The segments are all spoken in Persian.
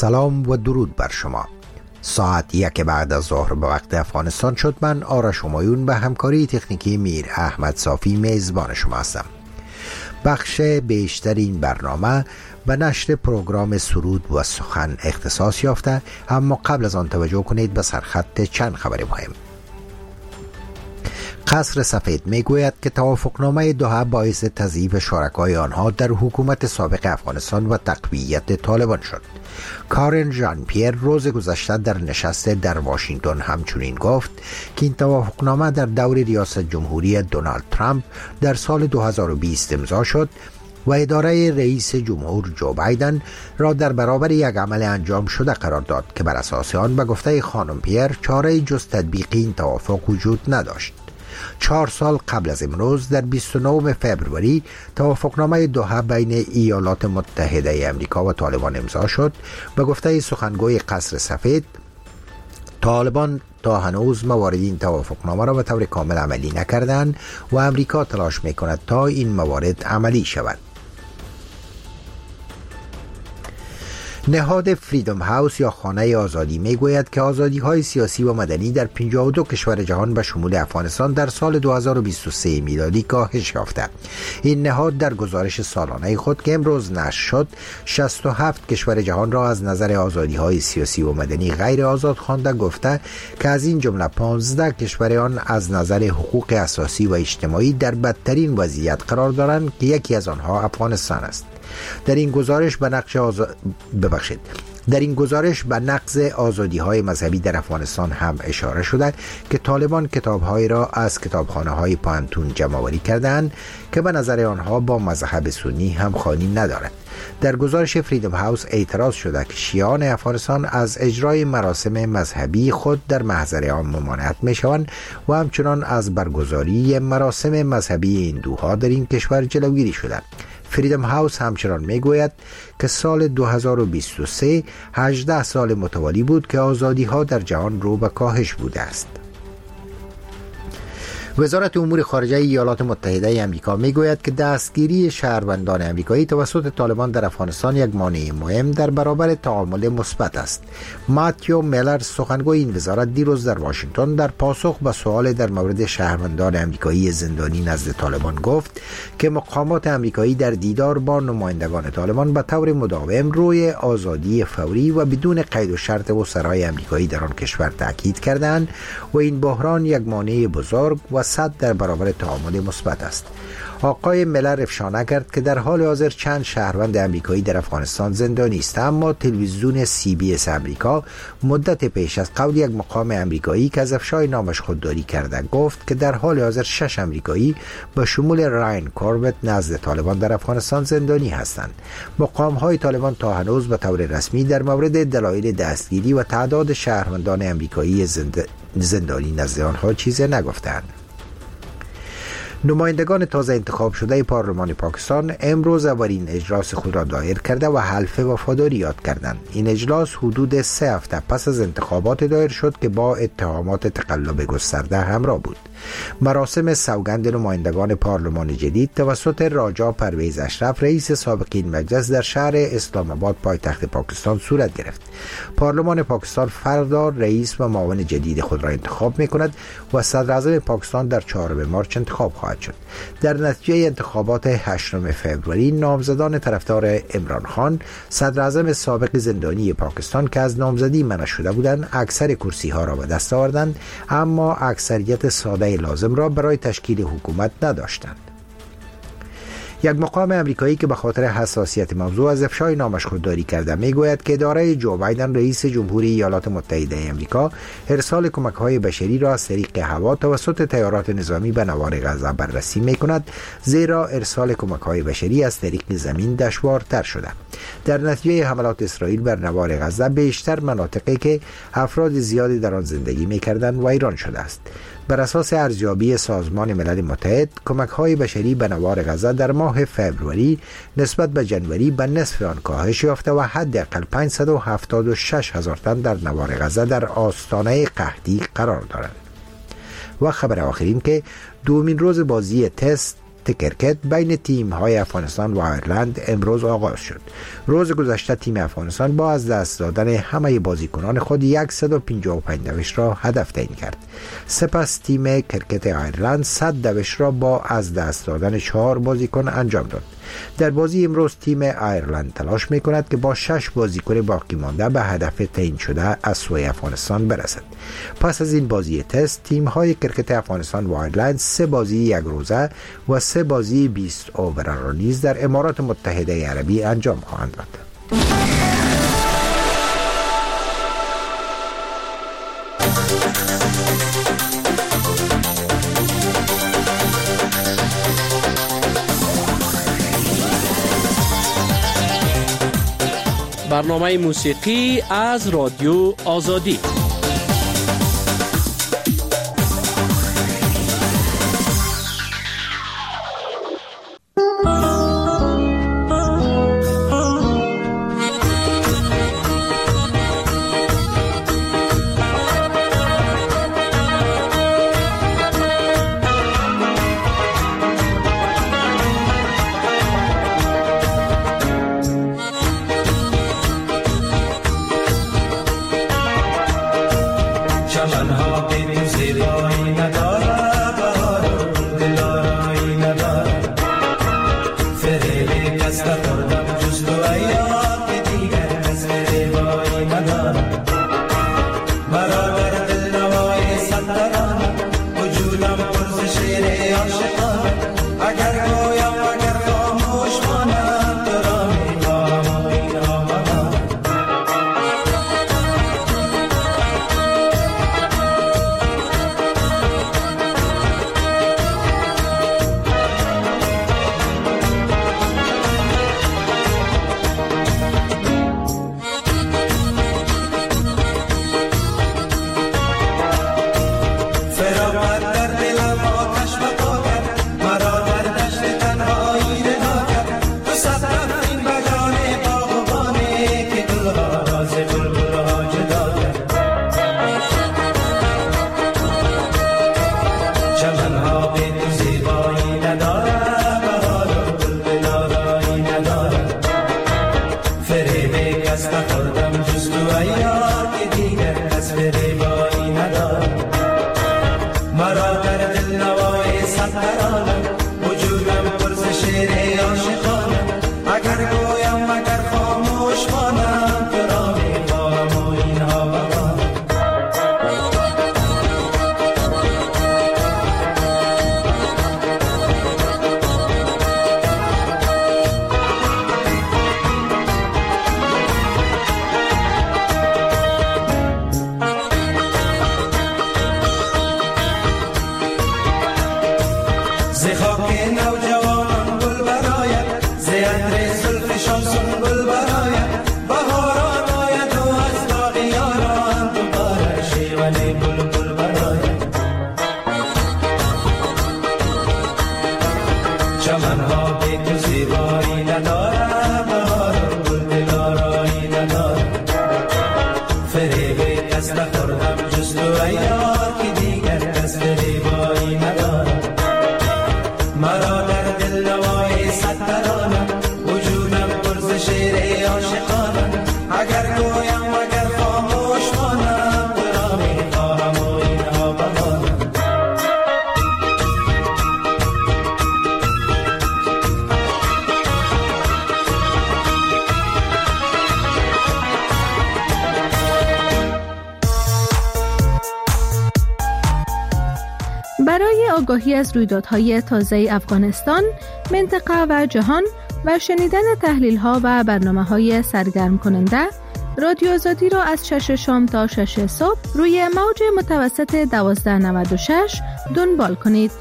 سلام و درود بر شما. ساعت 1 بعد از ظهر به وقت افغانستان شد. من آرش همایون به همکاری تکنیکی میر احمد صافی میزبان شما هستم. بخش بیشتر این برنامه به نشر پروگرام سرود و سخن اختصاص یافته، اما قبل از آن توجه کنید به سرخط چند خبر مهم. قصر سفید میگوید که توافقنامه دوحه باعث تضعیف شرکای آنها در حکومت سابق افغانستان و تقویت طالبان شد. کارن ژان پیر روز گذشته در نشست در واشنگتن همچنین گفت که این توافقنامه در دور ریاست جمهوری دونالد ترامپ در سال 2020 امضا شد و اداره رئیس جمهور جو بایدن را در برابر یک عمل انجام شده قرار داد که بر اساس آن به گفته خانم پیر چاره جز تطبیق این توافق وجود نداشت. 4 سال قبل از امروز در 29 فوریه توافقنامه دوحه بین ایالات متحده آمریکا و طالبان امضا شد. به گفته سخنگوی قصر سفید، طالبان تا هنوز موارد این توافقنامه را به طور کامل عملی نکردند و آمریکا تلاش میکند تا این موارد عملی شود. نهاد فریدم هاوس یا خانه آزادی میگوید که آزادی‌های سیاسی و مدنی در 52 کشور جهان به شمول افغانستان در سال 2023 میلادی کاهش یافته. این نهاد در گزارش سالانه خود که امروز نشر شد 67 کشور جهان را از نظر آزادی‌های سیاسی و مدنی غیر آزاد خوانده، گفته که از این جمله 15 کشور آن از نظر حقوق اساسی و اجتماعی در بدترین وضعیت قرار دارند که یکی از آنها افغانستان است. در این گزارش به نقض آزادی‌های مذهبی در افغانستان هم اشاره شده که طالبان کتاب‌هایی را از کتابخانه‌های پانتون جمع‌آوری کردند که به نظر آنها با مذهب سنی همخوانی ندارد. در گزارش فریدم هاوس اعتراض شده که شیعیان افغانستان از اجرای مراسم مذهبی خود در محضر عام ممانعت می‌شوند و همچنان از برگزاری مراسم مذهبی هندوها در این کشور جلوگیری شده. فریدم هاوس همچنان میگوید که سال 2023 18 سال متوالی بود که آزادی ها در جهان رو به کاهش بوده است. وزارت امور خارجه ایالات متحده آمریکا میگوید که دستگیری شهروندان آمریکایی توسط طالبان در افغانستان یک مانع مهم در برابر تعامل مثبت است. ماتیو میلر سخنگوی این وزارت دیروز در واشنگتن در پاسخ به سوال در مورد شهروندان آمریکایی زندانی نزد طالبان گفت که مقامات آمریکایی در دیدار با نمایندگان طالبان به طور مداوم روی آزادی فوری و بدون قید و شرط وزرای آمریکایی در آن کشور تاکید کردند و این بحران یک مانع بزرگ و صد در برابر تعامل مثبت است. آقای ملر افشا کرد که در حال حاضر چند شهروند آمریکایی در افغانستان زندانی است، اما تلویزیون CBS آمریکا مدت پیش از قول یک مقام آمریکایی که از افشای نامش خودداری کرده گفت که در حال حاضر 6 آمریکایی به شمول راین کوربت نزد طالبان در افغانستان زندانی هستند. مقام‌های طالبان تا هنوز به طور رسمی در مورد دلایل دستگیری و تعداد شهروندان آمریکایی زندانی نزد آنها چیزی نگفتند. نمایندگان تازه انتخاب شده پارلمان پاکستان امروز اولین اجلاس خود را دایر کرده و حلف وفاداری یاد کردند. این اجلاس حدود 3 هفته پس از انتخابات دایر شد که با اتهامات تقلب گسترده همراه بود. مراسم سوگند نمایندگان پارلمان جدید توسط راجا پرویز اشرف رئیس سابق این مجلس در شهر اسلام آباد پایتخت پاکستان صورت گرفت. پارلمان پاکستان فردا رئیس و معاون جدید خود را انتخاب می‌کند و صدر اعظم پاکستان در 4 مارس انتخاب خواهد شد. در نتیجه انتخابات 8 فوریه نامزدان طرفدار عمران خان صدر اعظم سابق زندانی پاکستان که از نامزدی منع شده بودند اکثر کرسی‌ها را به دست آوردند، اما اکثریت ساده لازم را برای تشکیل حکومت نداشتند. یک مقام آمریکایی که به خاطر حساسیت موضوع از افشای نامش خودداری کرده میگوید که اداره جو بایدن رئیس جمهوری ایالات متحده آمریکا ارسال کمک‌های بشری را از طریق هوا توسط طیارات نظامی به نوار غزه بررسی می‌کند، زیرا ارسال کمک‌های بشری از طریق زمین دشوارتر شده. در نتیجه حملات اسرائیل بر نوار غزه بیشتر مناطقی که افراد زیادی در آن زندگی می‌کردند ویران شده است. بر اساس ارزیابی سازمان ملل متحد، کمک‌های بشری به نوار غزه در ماه فوریه نسبت به جنوری به نصف آن کاهش یافته و حداقل 576,000 تن در نوار غزه در آستانه قحطی قرار دارند. و خبر آخرین که دومین روز بازی تست کرکت بین تیم‌های افغانستان و آیرلند امروز آغاز شد. روز گذشته تیم افغانستان با از دست دادن همه بازیکنان خود 155 دوش را هدف تعیین کرد. سپس تیم کرکت آیرلند 100 دوش را با از دست دادن 4 بازیکن انجام داد. در بازی امروز تیم آیرلند تلاش می‌کند که با 6 بازیکن باقی مانده به هدف تعیین شده از سوی افغانستان برسد. پس از این بازی تست تیم‌های کرکت افغانستان و آیرلند 3 بازی 1 روزه و 3 بازی 20 اوور را نیز در امارات متحده عربی انجام خواهند داد. برنامه موسیقی از رادیو آزادی. برای آگاهی از رویدادهای تازه افغانستان، منطقه و جهان و شنیدن تحلیل‌ها و برنامه‌های سرگرم کننده، رادیو آزادی را از 6 شام تا 6 صبح روی موج متوسط 1296 دنبال کنید.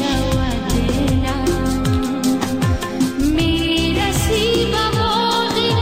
میرسی به باغ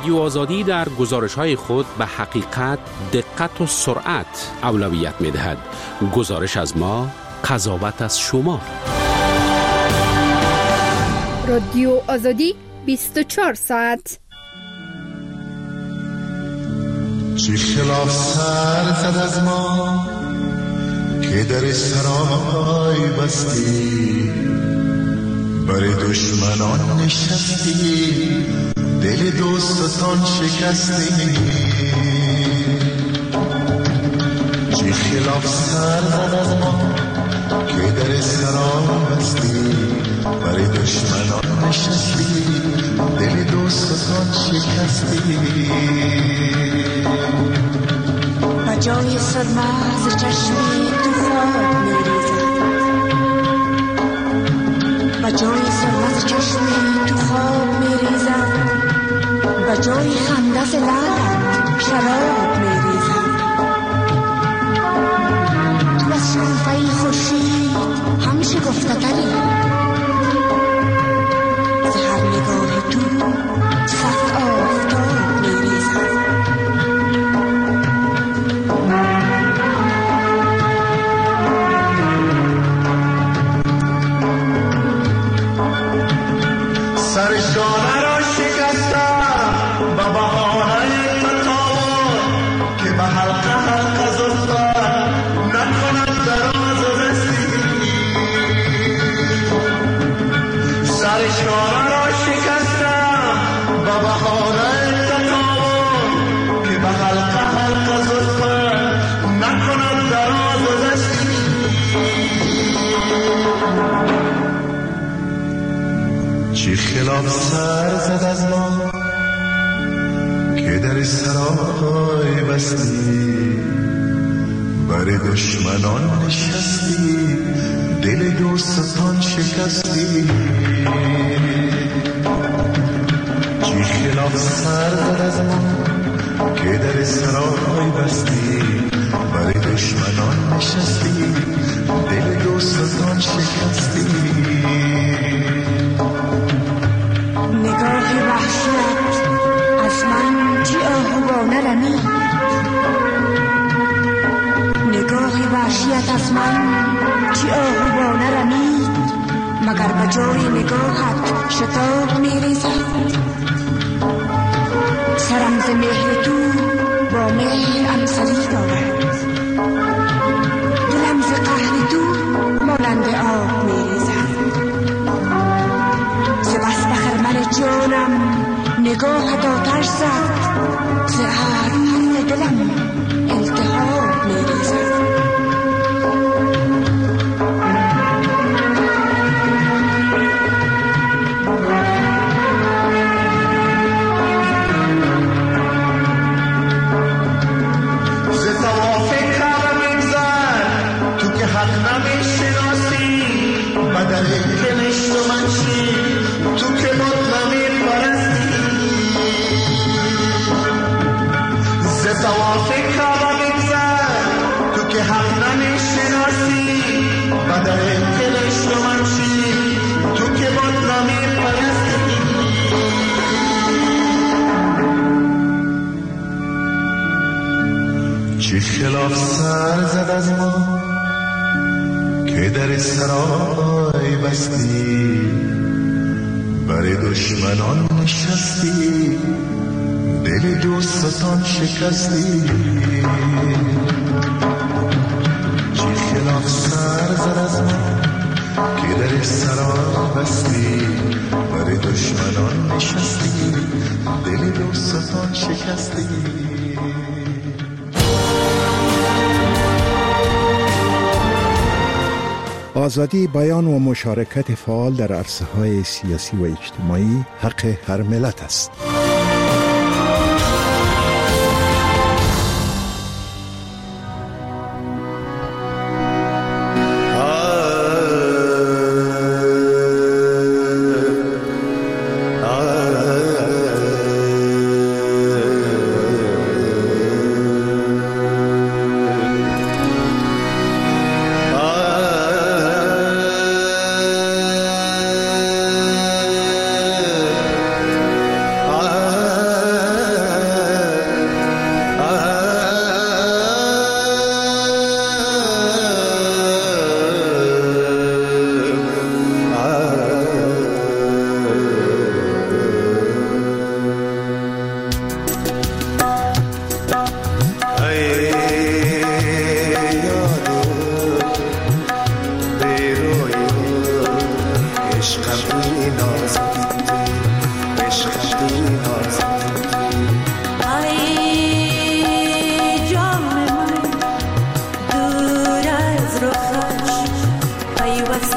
رادیو آزادی در گزارش‌های خود به حقیقت، دقت و سرعت اولویت می‌دهد. گزارش از ما، قضاوت از شما. رادیو آزادی 24 ساعت. چی خلاف سر زد از ما که در سرای بستی، برای دشمنان نشستی، دل دوستان شکستی. چی خلاف سر زد از ما که در سرای بستی، برای دشمنان نشستی، دل دوستان شکستی. و جای سرماز چشمی تو خواب میریزد، و جای سرماز چشمی تو خواب میریزد، و جای خنده لعلت شراب میریزد. تو از شنفه خورشید همیشه گفته تری، زهر نگاه تو صد آفتاب میریزد. سرشانه را شکستم با بهانه تطاول، که به حلقه حلقه زلفت نکند دراز و رسی. سرشانه را شکستم با بهانه تطاول، که به حلقه حلقه زلفت نکند دراز و رسی. چی خلاف سر زد از ما که در سرای بستی، برای دشمنان نشستی، دل دوستان شکستی. چی خلاف سر زد از ما که در سرای بستی، برای دشمنان نشستی، دل دوستان شکستی. نگاه وحشت از من چی آهوانه رمید، نگاه وحشت از من چی آهوانه رمید، مگر به جای نگاهت شتاب میریزد. سرم ز مهر تو با مهر امسری دارد، دلم ز قهر تو مانند آب میریزد. ز بس به خرمن جانم نگاهت آتش زد، ز ابر دلم التهاب میریزد. ز طواف کعبه می‌گذر تو که حق نمی‌شناسی، بدل کنشت و منشی تو که بد نمی‌پرستی. ز طواف کعبه می‌گذر تو که حق نمی‌شناسی، بدل کنشت و منشی تو که بد نمی‌پرستی. چی خلاف سر زد از ما که در سرای بستی، برای دشمنان نشستی، دل دوستان شکستی. چی خلاف سر زد از ما که در سرای بستی، برای دشمنان نشستی، دل دوستان شکستی. آزادی بیان و مشارکت فعال در عرصه‌های سیاسی و اجتماعی حق هر ملت است.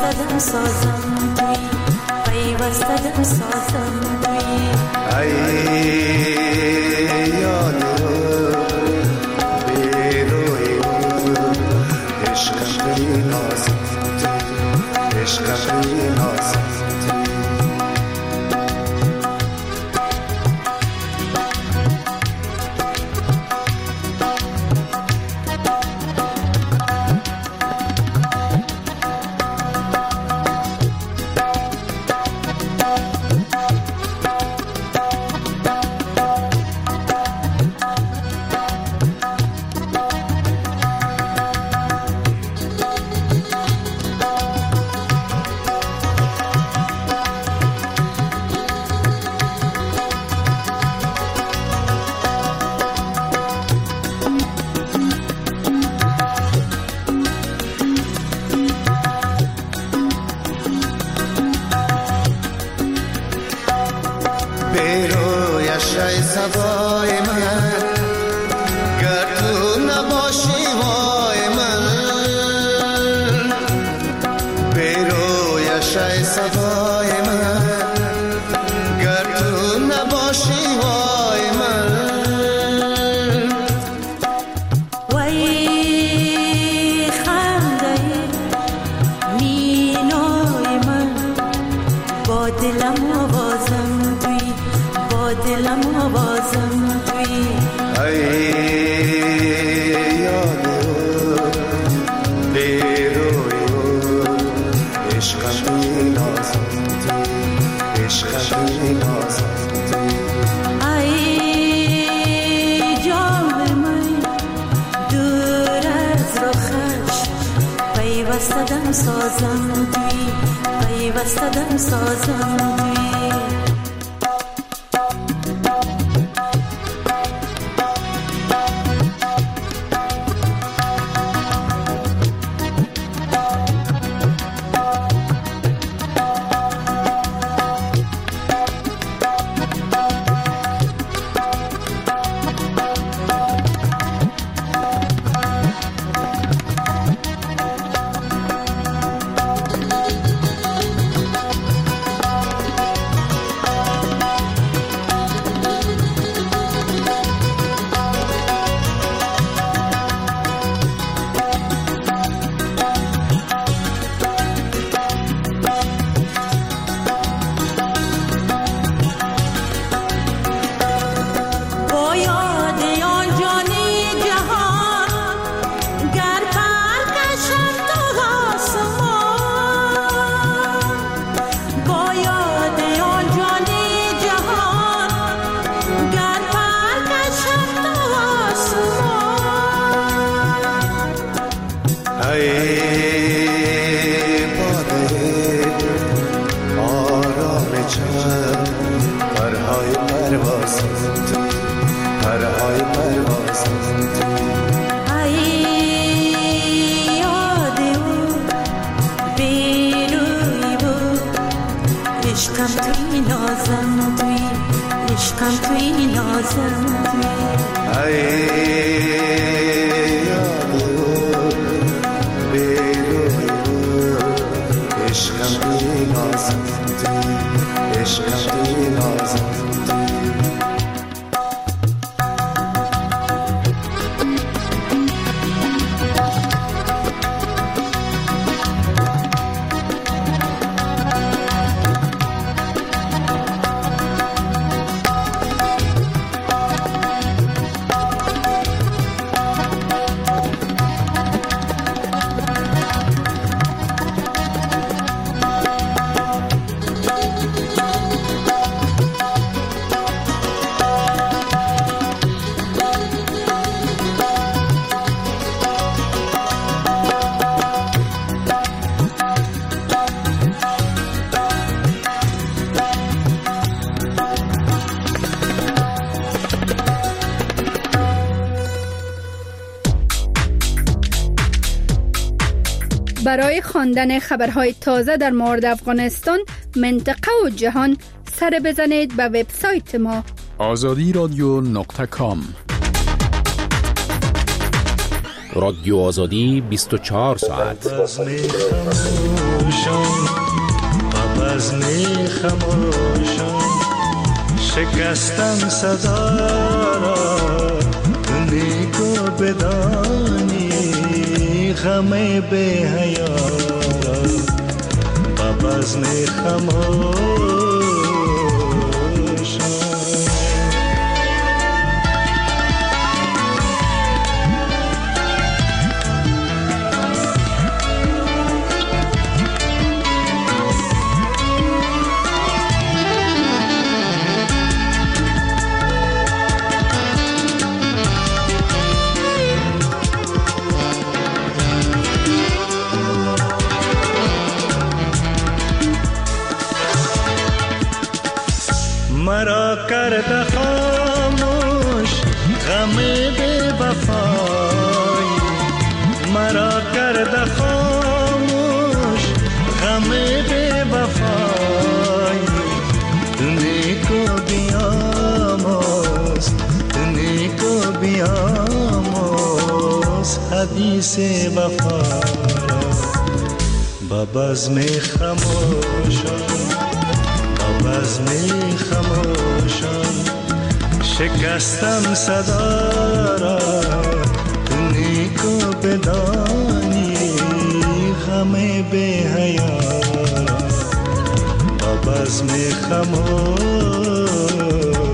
پیوستدم سازم توی پیوستدم سازم توی ای یاد بیروی عشق بی نازم توی عشق بی نازم سبای من گر تو نباشی وای من بیرویش ای سبای من گر تو نباشی وای من وای خنده مینای من با دلم آوازم توی با دلم آوازم توی ای یادو بیروی عشق بی نازم توی عشق بی نازم توی ای جان من دور از رخش پیوستدم سازم توی پیوستدم سازم توی برای خواندن خبرهای تازه در مورد افغانستان، منطقه و جهان سر بزنید به وبسایت ما azadiradio.com. رادیو آزادی 24 ساعت. بزم خموشان شکستم صدا را، نیکو بدانی غم به حیا را. بزم خموشان مرا کرده خاموش غم بی وفایی، مرا کرده خاموش غم بی وفایی. نیکو بیاموز، نیکو بیاموز حدیث وفا را. با بزم خموشان، بزم خموشان شکستم صدا را، نیکو بدانی غم به حیا را. با بزم خموشان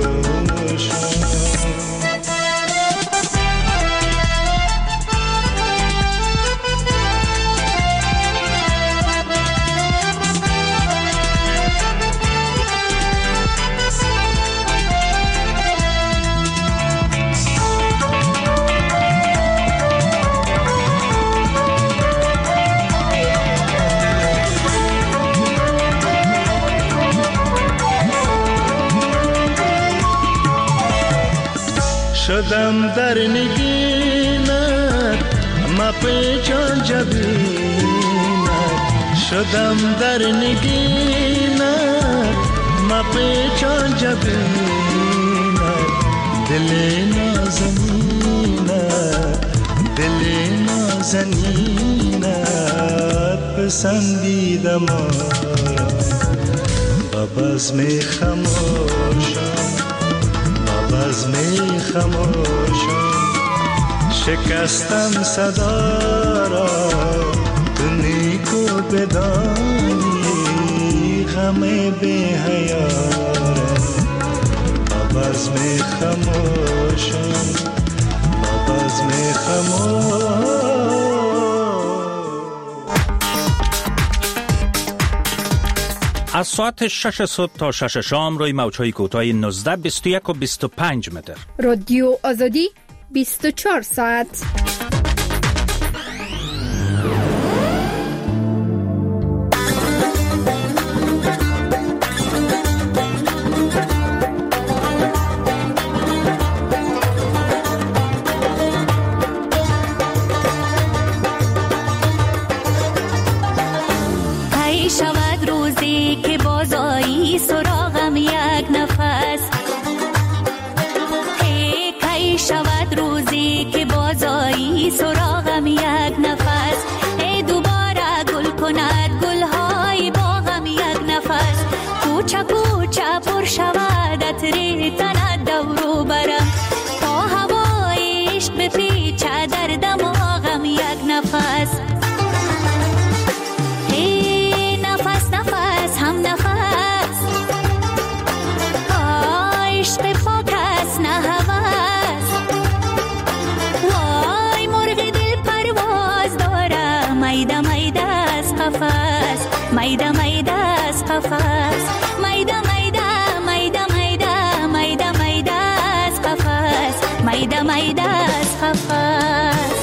شدم در نگینت ما پیچان جبینت، شدم در نگینت ما پیچان جبینت. دل نازنینت، دل نازنینت پسندیدم آرا. با بزم خموشان، بزم خموشان شکستم صدا را، نیکو بدانی غم به حیا را. بزم خموشان، بزم خموشان. از ساعت 6 صبح تا 6 شام روی موج‌های کوتاه 19، 21 و 25 متر. رادیو آزادی 24 ساعت. که بازایی سراغم یک نفس، کی شود روزی که بازایی سراغم یک نفس. دوباره گل کند گلهای باغم یک نفس. کوچه کوچه پر شود عطر تنت دورو برم، تا هوای عشق بپیچه در دماغم یک نفس. میده میده از قفس، میده میده میده میده میده میده از قفس، میده میده از قفس.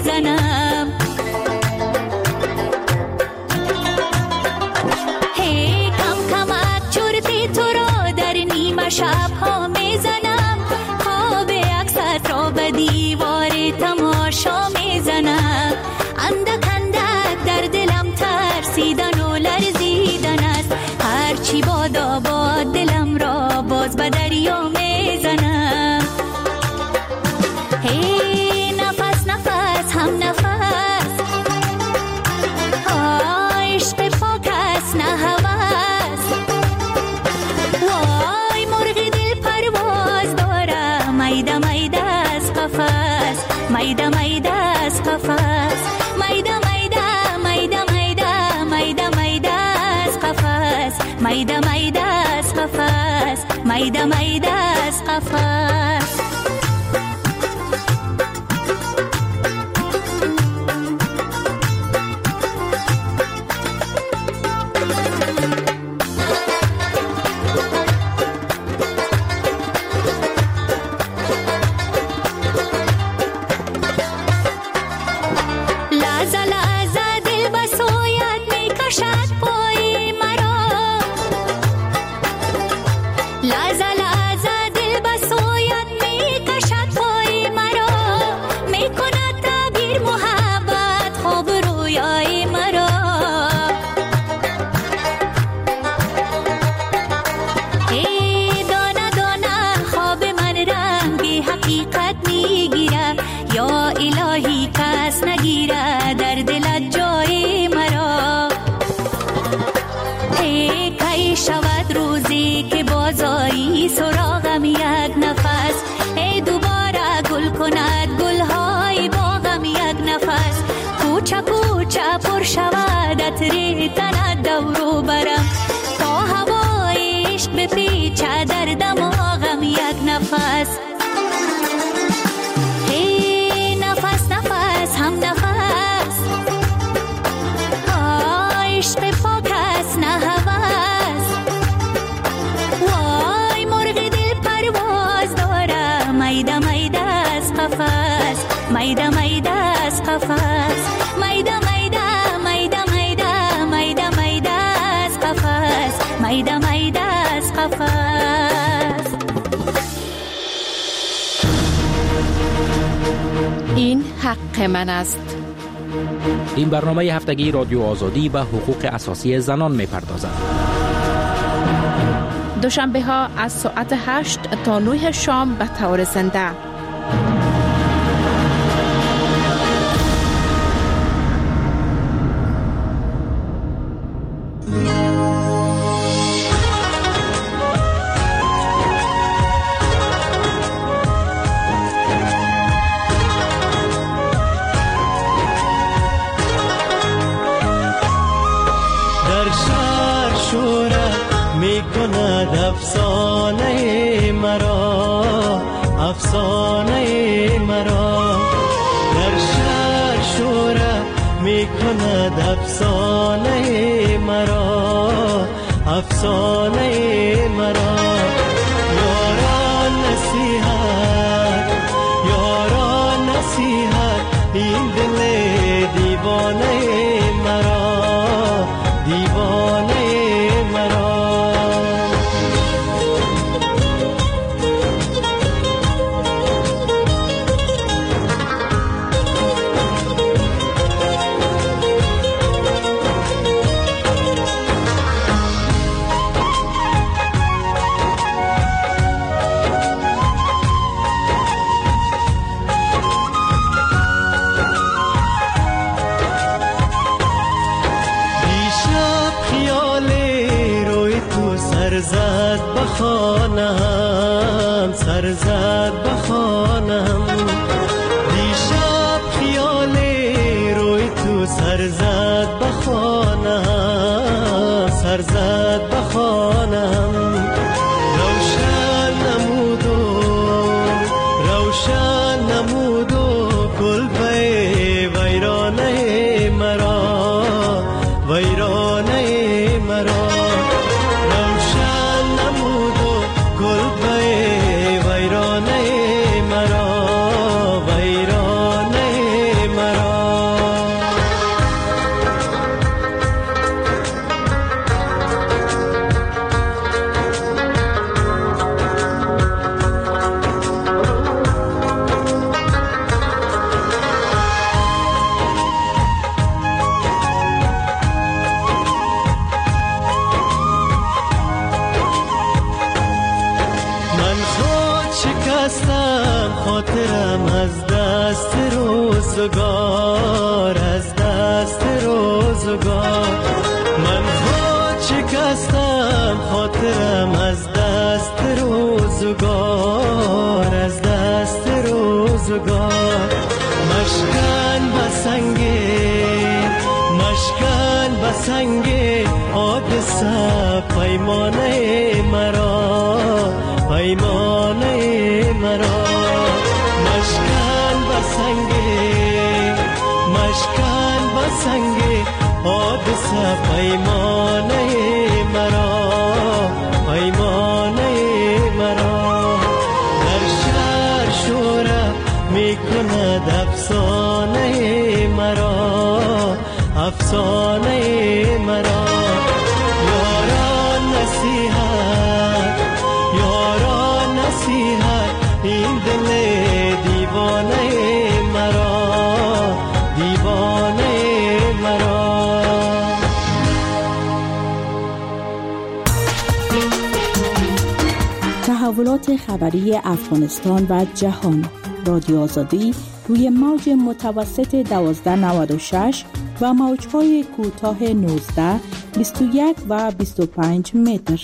میزنم. هی کم کمک چرتی تو را در نیمه شب ها میزنم. خواب عکست را به دیوار تماشا میزنم. اندک اندک در دلم ترسیدن و لرزیدن است. هرچی بادا باد دلم را باز به دریا میزنم. هی نفس نفس هم نفس، عشق پاک است نه هوس. وای مرغ دل پرواز داره، میده میده از قفس، میده میده از قفس، میده میده میده میده میده میده از قفس، میده میده از قفس، میده میده از قفس. سراغم یک نفس، ای دوباره گل کند گلهای باغم یک نفس. کوچه کوچه پر شود عطر تنت دورو برم، تا هوای عشق بپیچه در دماغم یک نفس. ای نفس نفس هم نفس، عشق پاک است نه هوس. وای مرغ دل پرواز داره، میده میده از قفس، میده میده از قفس، میده میده میده میده میده میده از قفس، میده میده از قفس. این حق من است. این برنامه هفتگی رادیو آزادی به حقوق اساسی زنان می‌پردازد. دوشنبه ها از ساعت 8 تا 9 شام به طور زنده. افسانه مرا، افسانه مرا در شهر شوره می کند. افسانه مرا، افسانه مرا. یاران نصیحت، یاران نصیحت، این دل دیوانه مرا، دیوانه مرا. سرزد بخانم، سرزد بخانم. دیشب خیال روی تو سرزد بخانم، سرزد بخانم. روشن نمودو، روشن نمودو گل به ویرانه مرا، ویرانه مرا. روزگار، از دست روزگار. من خود شکستم خاطرم از دست روزگار، از دست روزگار. مشکن بسنگ حادثه پیمانه مرا، پیمانه مرا. مشکن بسنگ حادثه پیمانه مرا، پیمانه مرا. در شهر شوره میکند افسانه مرا، افسانه مرا. یاران نصیحت این دل دیوانه مرا، دیوانه مرا. تحولات خبری افغانستان و جهان. رادیو آزادی روی موج متوسط 1296 و موج‌های کوتاه 19، 21 و 25 متر.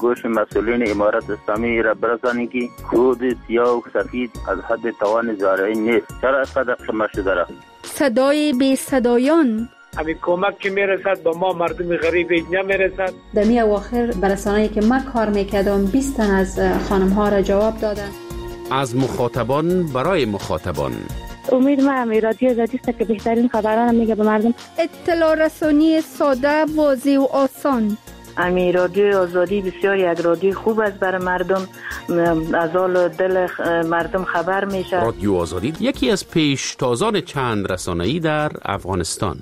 گوش مسئولین امارت اسلامی را برسانید که خود سیاه و سفید از حد توان زارعین نیست. چرا اینقدر خاموش شده رفت؟ صدای بی صدایان همین کمک که میرسد به ما مردم غریب نمیرسد. در می اواخر برسانه‌ای که من کار میکردم 20 تن از خانم ها را جواب دادن. از مخاطبان برای مخاطبان. امید ما رادیو آزادی است که بهترین خبران میگه به مردم. اطلاع رسانی ساده، واضح و آسان. امی رادیو آزادی بسیار یک رادیو خوب است برای مردم، از حال دل مردم خبر میشه. رادیو آزادی یکی از پیشتازان چند رسانه‌ای در افغانستان.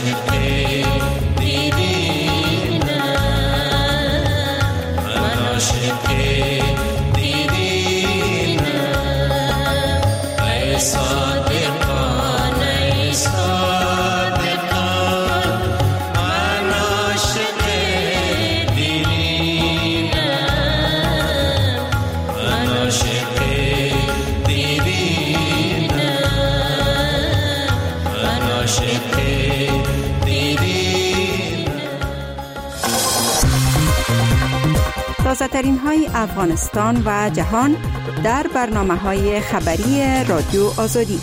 تازه‌ترین های افغانستان و جهان در برنامه‌های خبری رادیو آزادی.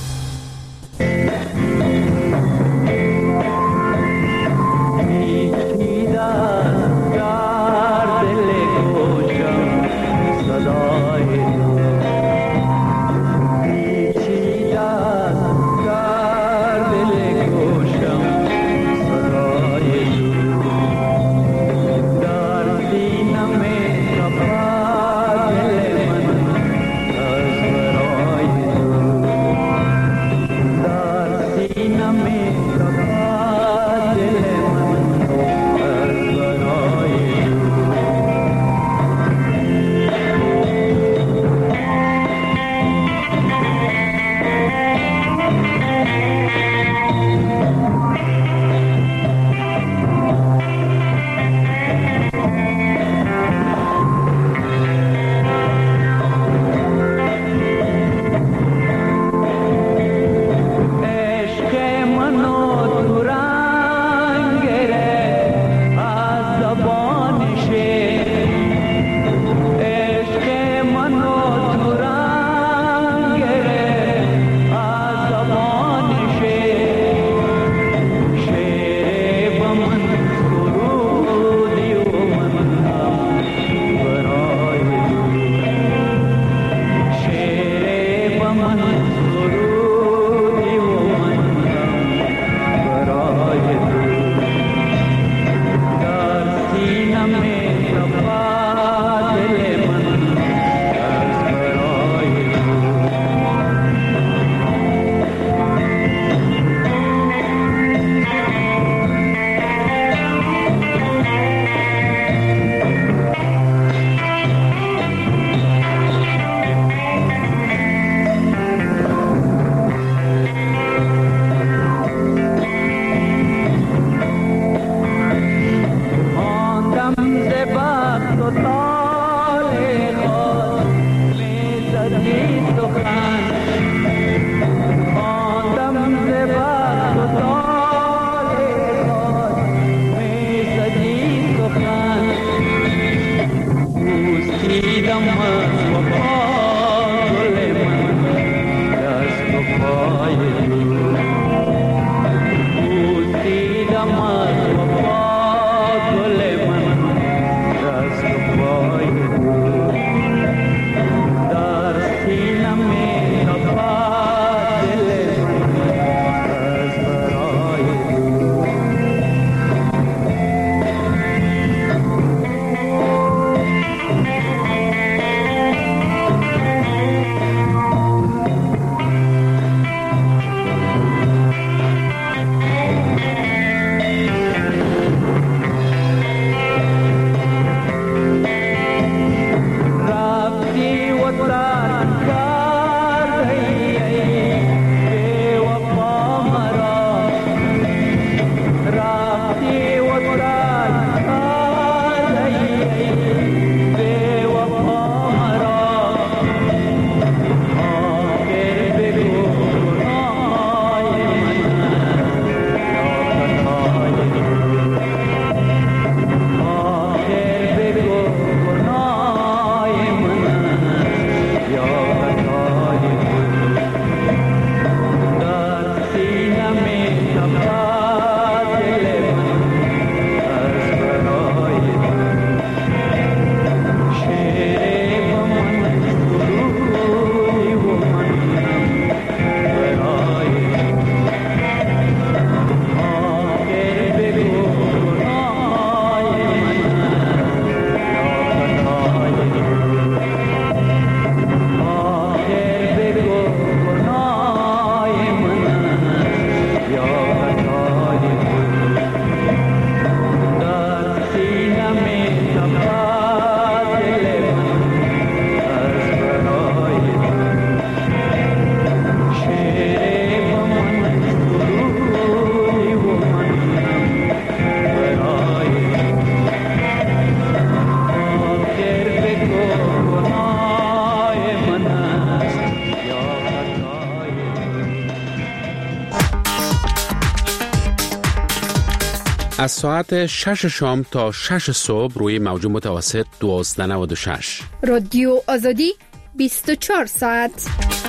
از ساعت 6 شام تا 6 صبح روی موج متوسط 1296. رادیو آزادی 24 ساعت.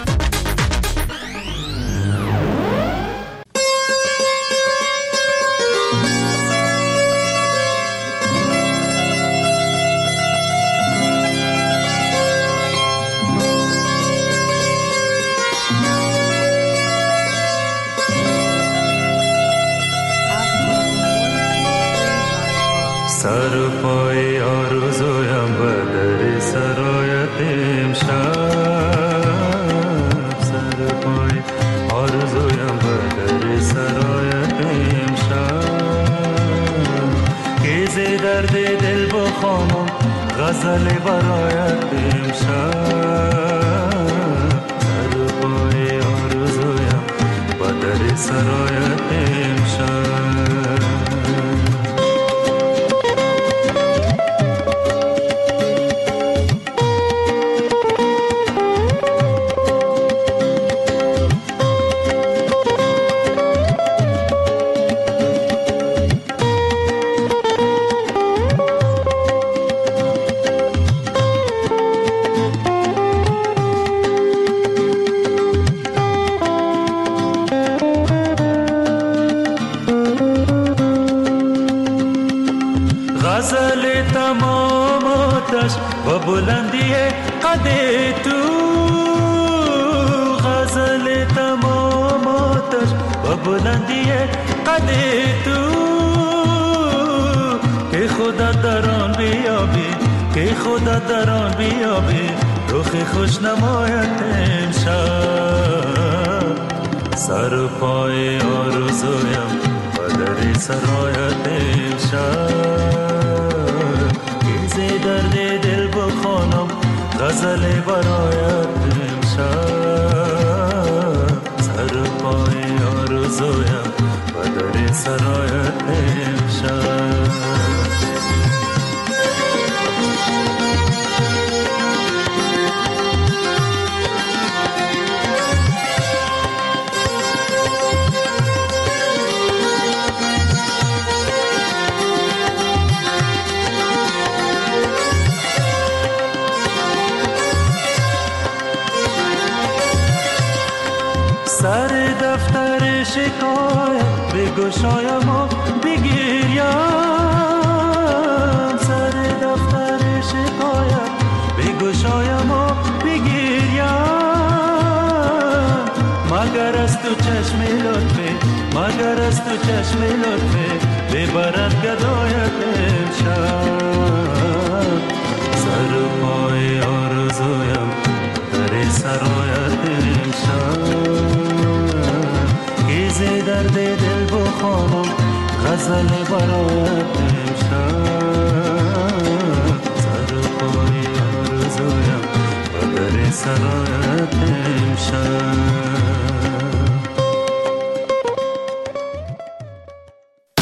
سر پای آرزویم بدر سرایت امشب، سر پای آرزویم بدر سرایت امشب، که ز درد دل بخوانم غزل برایت امشب، سر پای آرزویم بدر سرایت امشب. غزل تمام آتش و بلندی قد تو، غزل تمام آتش و بلندی قد تو، که خدا در آن بیابی، که خدا در آن بیابی، رخ خوش نمایت امشب، سر پای آرزویم و در سرایت امشب، درد دل بخوانم غزل برایت امشب، سر پای آرزویم و در سرایت امشب. سر دفتر شکایت بگشایم و بگیریم، سر دفتر شکایت بگشایم و بگیریم، مگر از تو چشم لطفه، مگر از تو چشم لطفه، ببرد گدایت امشب، سر پای آرزویم در سرایت امشب، ز درد دل بخوانم غزل برایت امشب، سر پای آرزویم و در سرایت امشب.